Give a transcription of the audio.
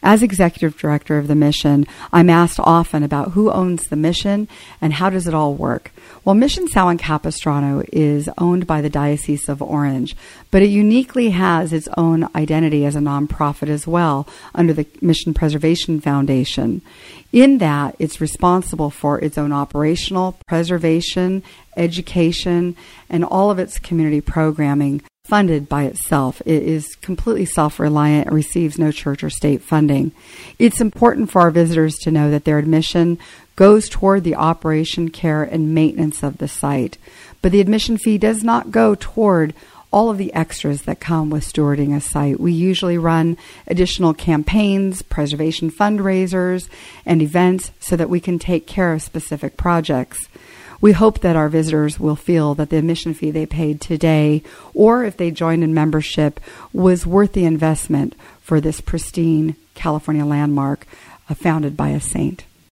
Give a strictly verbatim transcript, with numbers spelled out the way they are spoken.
As executive director of the mission, I'm asked often about who owns the mission and how does it all work. Well, Mission San Juan Capistrano is owned by the Diocese of Orange, but it uniquely has its own identity as a nonprofit as well under the Mission Preservation Foundation. In that, it's responsible for its own operational, preservation, education, and all of its community programming funded by itself. It is completely self-reliant and receives no church or state funding. It's important for our visitors to know that their admission goes toward the operation, care, and maintenance of the site. But the admission fee does not go toward all of the extras that come with stewarding a site. We usually run additional campaigns, preservation fundraisers, and events so that we can take care of specific projects. We hope that our visitors will feel that the admission fee they paid today, or if they joined in membership, was worth the investment for this pristine California landmark uh, founded by a saint.